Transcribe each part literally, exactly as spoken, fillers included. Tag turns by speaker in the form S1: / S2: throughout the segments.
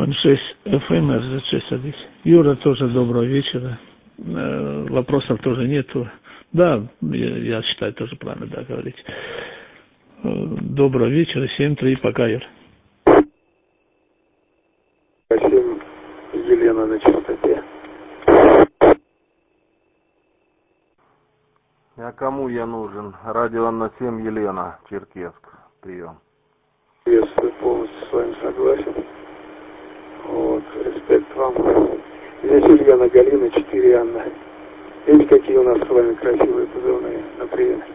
S1: шесть эф эм эр зет шесть садись. Юра, тоже доброго вечера. Э, вопросов тоже нету. Да, я, я считаю, тоже правильно, да, говорить. Э, доброго вечера, семь три, пока, Юр.
S2: семь, Елена на частоте.
S3: А кому я нужен? Радио на семь, Елена, Черкесск, прием.
S2: Приветствую, полностью с вами согласен. Вот, респект вам. Здесь Ульяна, Галина, четыре Анна. Видите, какие у нас с вами красивые позывные на приеме?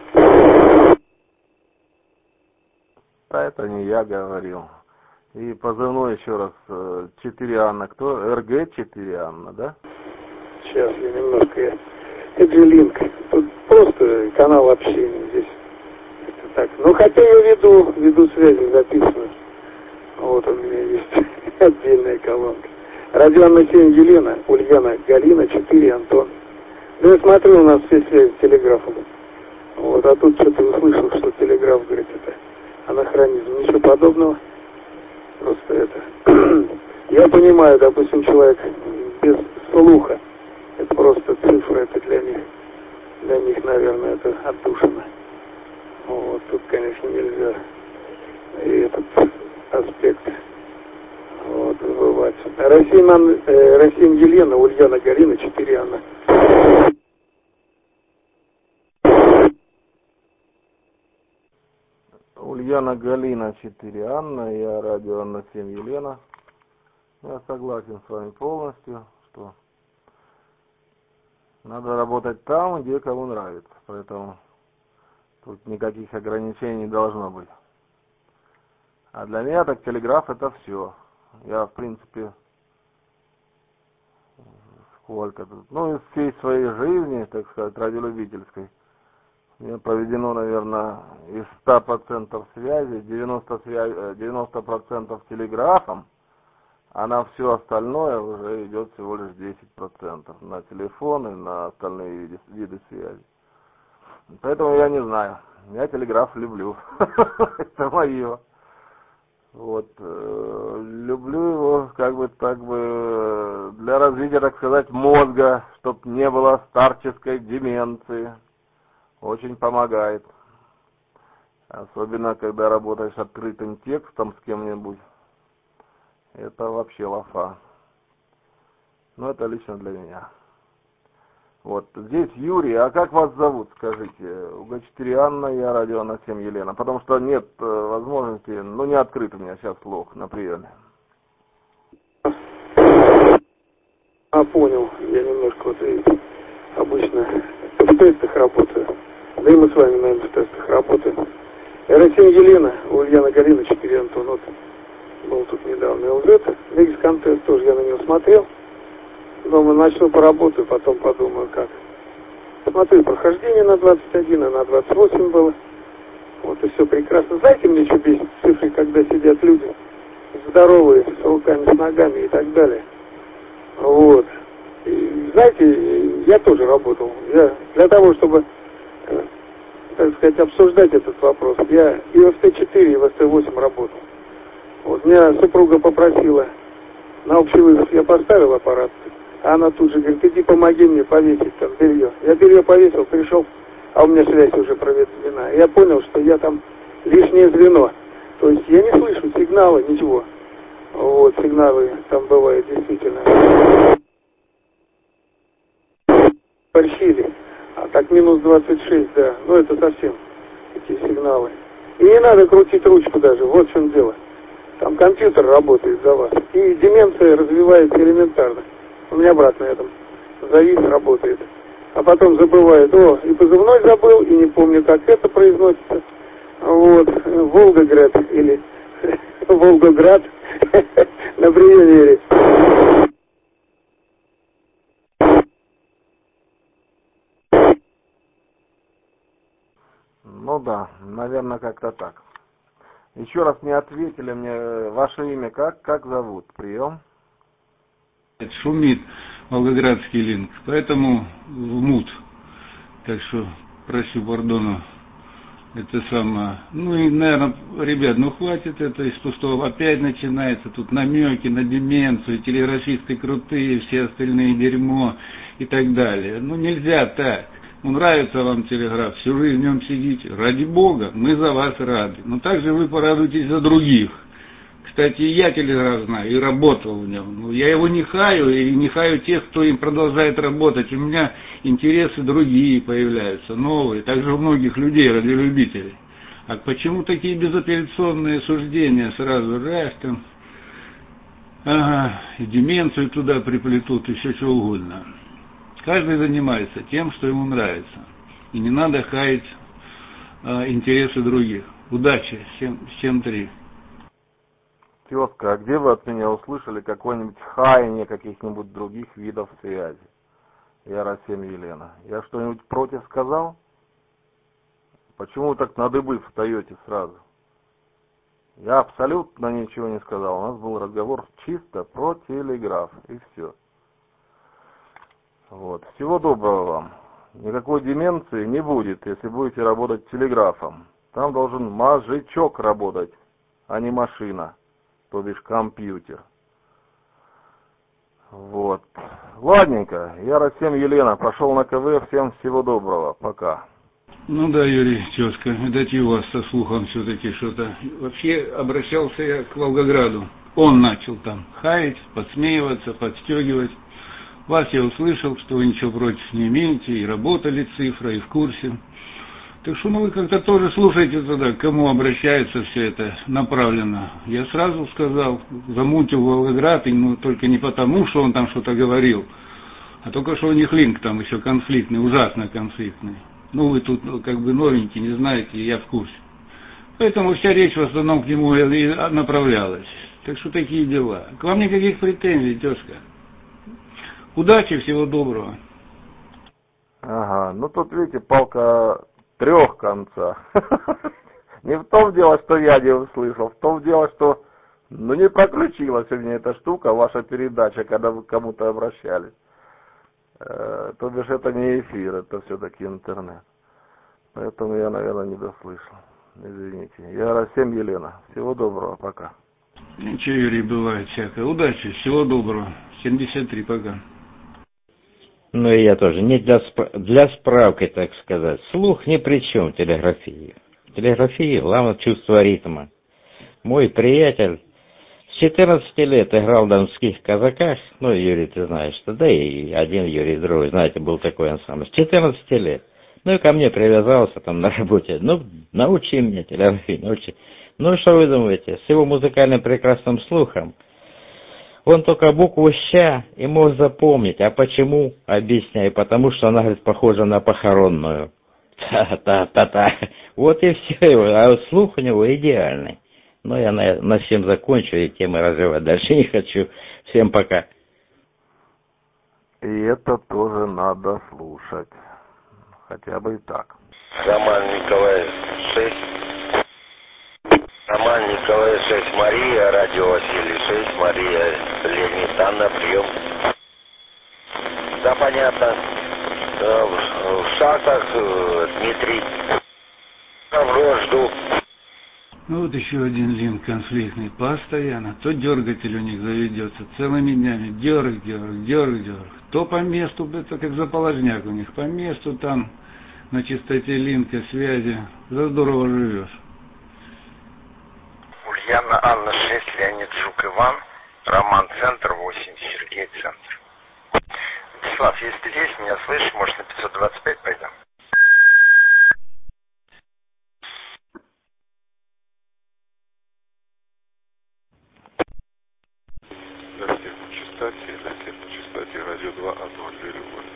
S3: А это не я говорил. И позывной еще раз, четыре Анна, кто? эр гэ четыре Анна, да?
S2: Сейчас я немножко, я... это же линк. Тут просто канал общения здесь. Это так. Ну, хотя я веду, веду связи, записываю. Вот у меня есть отдельная колонка. Радио на семь, Елена, Ульяна, Галина, четыре, Антон. Да я смотрю, у нас все связи с телеграфом. Вот, а тут что-то услышал, что телеграф, говорит, это анахронизм. Ничего подобного. Просто это... Я понимаю, допустим, человек без слуха. Это просто цифра, это для них. Для них, наверное, это отдушина. Вот, тут, конечно, нельзя и этот аспект вот, забывать. Россия, э, Россия Елена, Ульяна, Галина, четыре Анна.
S3: Ульяна, Галина, четыре Анна, я радио на семь, Елена. Я согласен с вами полностью, что надо работать там, где кому нравится. Поэтому тут никаких ограничений не должно быть. А для меня так телеграф это все. Я, в принципе, сколько тут, ну, из всей своей жизни, так сказать, радиолюбительской, мне проведено, наверное, из ста процентов связи, девяносто процентов телеграфом, а на все остальное уже идет всего лишь десять процентов на телефоны, на остальные виды, виды связи. Поэтому я не знаю. Я телеграф люблю. Это мое. Вот. Люблю его, как бы, так бы, для развития, так сказать, мозга, чтобы не было старческой деменции. Очень помогает. Особенно, когда работаешь открытым текстом с кем-нибудь. Это вообще лафа. Но это лично для меня. Вот, здесь Юрий, а как вас зовут, скажите? У гэ четыре Анна, я радио на семь, Елена. Потому что нет э, возможности, ну не открыт у меня сейчас слух на приеме.
S2: А, понял. Я немножко, вот видите, обычно в тестах работаю. Да и мы с вами, наверное, в тестах работаем. эр семь Елена, Ульяна, Галина, четыре Антон. Вот, был тут недавно эл зет. Лексикон тест тоже я на него смотрел. Думаю, начну поработаю, потом подумаю, как. Смотрю, прохождение на двадцать один, и на двадцать восемь было. Вот и все прекрасно. Знаете, мне еще бесит цифры, когда сидят люди здоровые, с руками, с ногами и так далее. Вот. И, знаете, я тоже работал. Я для того, чтобы, э, так сказать, обсуждать этот вопрос, я и в эф тэ четыре, и в эф тэ восемь работал. Вот меня супруга попросила, на общий вызов я поставил аппарат, а она тут же говорит, иди помоги мне повесить там белье. Я белье повесил, пришел, а у меня связь уже проведена. Я понял, что я там лишнее звено. То есть я не слышу сигнала, ничего. Вот, сигналы там бывают действительно. Порщили. А так минус двадцать шесть, да. Ну это совсем эти сигналы. И не надо крутить ручку даже, вот в чем дело. Там компьютер работает за вас. И деменция развивается элементарно. У меня брат на этом завис, работает. А потом забывает, о, и позывной забыл, и не помню, как это произносится. Вот, Волгоград или Волгоград на приеме.
S3: Ну да, наверное, как-то так. Еще раз не ответили мне, ваше имя как? Как зовут? Прием.
S4: Шумит волгоградский линк, поэтому в мут. Так что прошу пардона Это самое. Ну и, наверное, ребят, ну хватит это из пустого. Опять начинается тут намеки на деменцию, телеграфисты крутые, все остальные дерьмо и так далее. Ну нельзя так. Ну нравится вам телеграф, всю жизнь в нем сидите. Ради бога, мы за вас рады. Но также вы порадуйтесь за других. Кстати, и я телеграф знаю, и работал в нем. Но я его не хаю, и не хаю тех, кто им продолжает работать. У меня интересы другие появляются, новые. Также у многих людей, радиолюбителей. А почему такие безапелляционные суждения сразу? Раз там, ага, и деменцию туда приплетут, и все что угодно. Каждый занимается тем, что ему нравится. И не надо хаять а, интересы других. Удачи, всем три.
S3: Тезка, а где вы от меня услышали какое-нибудь хаяние каких-нибудь других видов связи? Я Расим Елена. Я что-нибудь против сказал? Почему вы так на дыбы встаете сразу? Я абсолютно ничего не сказал. У нас был разговор чисто про телеграф, и все. Вот. Всего доброго вам. Никакой деменции не будет, если будете работать телеграфом. Там должен мозжечок работать, а не машина. То бишь компьютер. Вот. Ладненько, я Расим Елена, пошел на КВ, всем всего доброго, пока.
S4: Ну да, Юрий, тезка, видать и у вас со слухом все-таки что-то. Вообще обращался я к Волгограду. Он начал там хаять, подсмеиваться, подстегивать. Вас я услышал, что вы ничего против не имеете, и работали цифра, и в курсе. Так что, ну, вы как-то тоже слушайте тогда, к кому обращается все это направленно. Я сразу сказал, замутил Волгоград, и, ну, только не потому, что он там что-то говорил, а только что у них линк там еще конфликтный, ужасно конфликтный. Ну, вы тут как бы новенькие, не знаете, и я в курсе. Поэтому вся речь в основном к нему и направлялась. Так что такие дела. К вам никаких претензий, тезка. Удачи, всего доброго.
S3: Ага, ну тут, видите, палка трех конца. Не в том дело, что я не услышал, в том дело, что ну не проключилась у меня эта штука, ваша передача, когда вы к кому-то обращались. Э, то бишь это не эфир, это все-таки интернет. Поэтому я, наверное, не дослышал. Извините. Я Расим Елена. Всего доброго, пока.
S4: Ничего, Юрий, бывает всякое. Удачи, всего доброго. семьдесят три, пока.
S5: Ну и я тоже. Не для, спра- для справки, так сказать. Слух ни при чем в телеграфии. В телеграфии главное чувство ритма. Мой приятель с четырнадцати лет играл в донских казаках. Ну, Юрий, ты знаешь, что да и один Юрий, другой, знаете, был такой ансамбль. С четырнадцати лет. Ну и ко мне привязался там на работе. Ну, научи меня телеграфии, научи. Ну, что вы думаете, с его музыкальным прекрасным слухом он только букву «ща» и мог запомнить. А почему? Объясняю. Потому что она, говорит, похожа на похоронную. Та-та-та-та. Вот и все. А слух у него идеальный. Но я на, на всем закончу и темы развивать дальше не хочу. Всем пока.
S3: И это тоже надо слушать. Хотя бы и так.
S6: Роман Николаев шесть. Роман Николаев шесть. Мария, радио Василий шесть. Мария, Леонид, Анна, прием. Да, понятно. В Шахтах Дмитрий. Добро, жду.
S4: Ну вот еще один линк конфликтный. Постоянно. То дергатель у них заведется целыми днями. Дерг, дерг, дерг, дерг. То по месту, это как заположняк у них. По месту там на частоте линка связи. За здорово живешь.
S6: Ульяна, Анна шесть, Леонид, Жук, Иван. Роман, центр восемь, Сергей, центр. Вячеслав, если ты здесь, меня слышишь, может на пятьсот двадцать пять пойдем?
S7: На всех частоте, на всех частоте радио два, Анатолий Любовь.